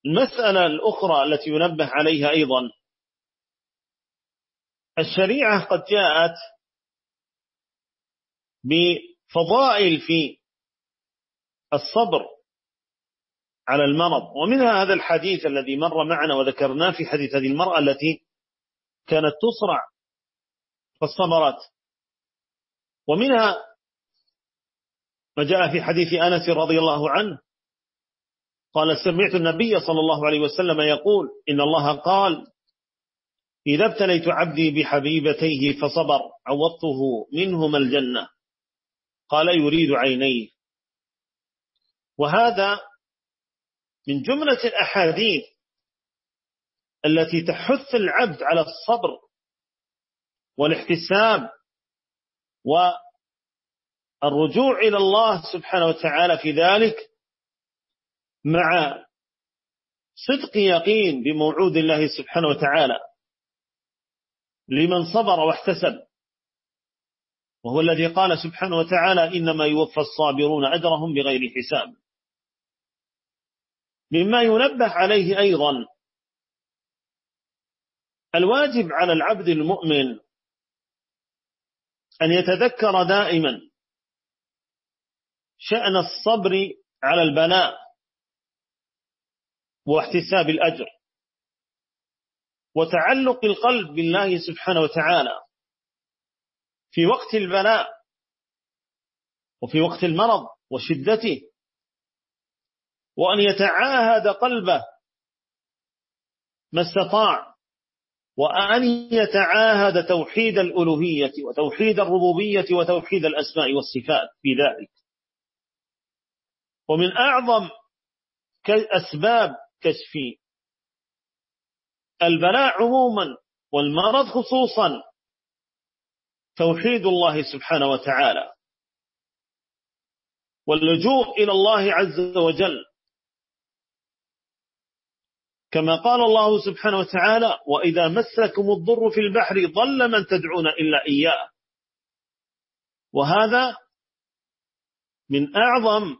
المسألة الأخرى التي ينبه عليها أيضا، الشريعة قد جاءت بفضائل في الصبر على المرض، ومنها هذا الحديث الذي مر معنا وذكرناه في حديث هذه المرأة التي كانت تصرع فالصبرت، ومنها ما جاء في حديث أنس رضي الله عنه قال: سمعت النبي صلى الله عليه وسلم يقول: إن الله قال: إذا ابتليت عبدي بحبيبتيه فصبر عوضته منهما الجنة. قال: يريد عينيه. وهذا من جملة الأحاديث التي تحث العبد على الصبر والاحتساب والرجوع إلى الله سبحانه وتعالى في ذلك، مع صدق يقين بموعود الله سبحانه وتعالى لمن صبر واحتسب، وهو الذي قال سبحانه وتعالى: إنما يوفى الصابرون أجرهم بغير حساب. مما ينبه عليه أيضا الواجب على العبد المؤمن أن يتذكر دائما شأن الصبر على البلاء واحتساب الأجر وتعلق القلب بالله سبحانه وتعالى في وقت البلاء وفي وقت المرض وشدته، وأن يتعاهد قلبه ما استطاع، وأن يتعاهد توحيد الألوهية وتوحيد الربوبية وتوحيد الأسماء والصفات في ذلك. ومن أعظم أسباب كشف البلاء عموما والمرض خصوصا توحيد الله سبحانه وتعالى واللجوء إلى الله عز وجل، كما قال الله سبحانه وتعالى: وإذا مسكم الضر في البحر ضل من تدعون إلا إياه. وهذا من أعظم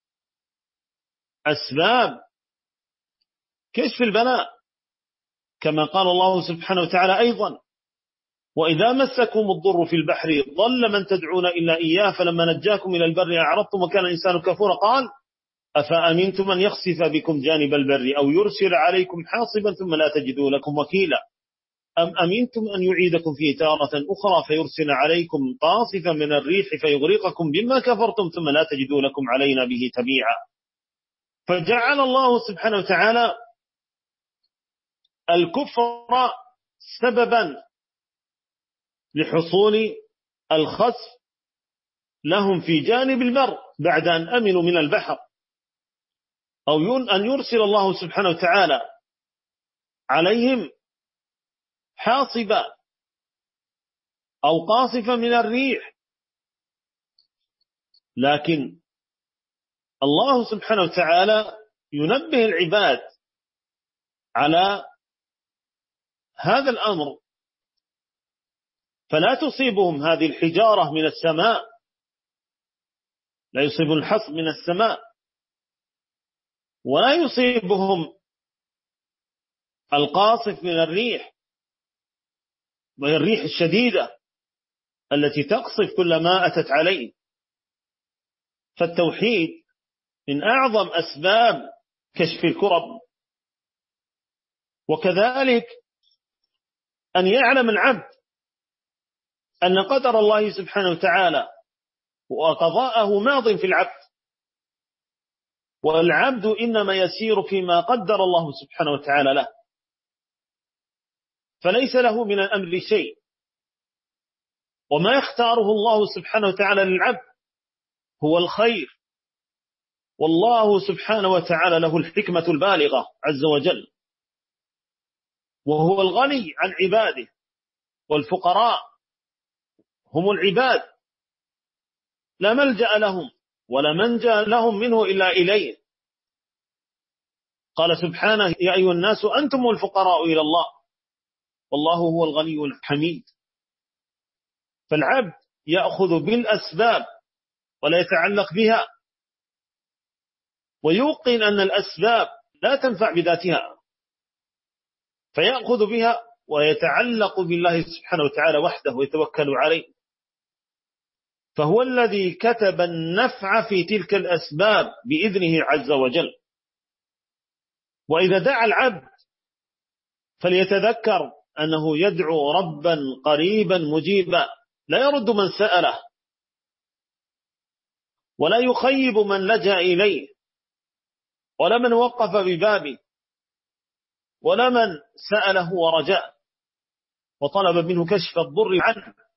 أسباب كشف البلاء، كما قال الله سبحانه وتعالى أيضا: وإذا مسكم الضر في البحر ضل من تدعون إلا إياه فلما نجاكم إلى البر أعرضتم وكان الإنسان كفورا. قال: أفأمنتم أن يخسف بكم جانب البر أو يرسل عليكم حاصبا ثم لا تجدوا لكم وكيلا أم أمنتم أن يعيدكم فيه تارة أخرى فيرسل عليكم قاصفا من الريح فيغرقكم بما كفرتم ثم لا تجدوا لكم علينا به تبيعا. فجعل الله سبحانه وتعالى الكفر سببا لحصول الخسف لهم في جانب البر بعد أن أمنوا من البحر، أو أن يرسل الله سبحانه وتعالى عليهم حاصبا أو قاصفا من الريح. لكن الله سبحانه وتعالى ينبه العباد على هذا الأمر، فلا تصيبهم هذه الحجارة من السماء، لا يصيب الحصب من السماء، ولا يصيبهم القاصف من الريح، وهي الريح الشديدة التي تقصف كل ما أتت عليه. فالتوحيد من أعظم أسباب كشف الكرب. وكذلك أن يعلم العبد أن قدر الله سبحانه وتعالى وقضاءه ماض في العبد، والعبد إنما يسير فيما قدر الله سبحانه وتعالى له، فليس له من الأمر شيء، وما يختاره الله سبحانه وتعالى للعبد هو الخير، والله سبحانه وتعالى له الحكمة البالغة عز وجل، وهو الغني عن عباده، والفقراء هم العباد لا ملجأ لهم ولا منجا لهم منه إلا إليه. قال سبحانه: يا أيها الناس أنتم الفقراء إلى الله والله هو الغني الحميد. فالعبد يأخذ بالأسباب ولا يتعلق بها، ويوقن أن الأسباب لا تنفع بذاتها، فيأخذ بها ويتعلق بالله سبحانه وتعالى وحده ويتوكل عليه. فهو الذي كتب النفع في تلك الأسباب بإذنه عز وجل. وإذا دعا العبد فليتذكر أنه يدعو ربا قريبا مجيبا لا يرد من سأله، ولا يخيب من لجأ إليه، ولا من وقف ببابه، ولا من سأله ورجاء وطلب منه كشف الضر عنه.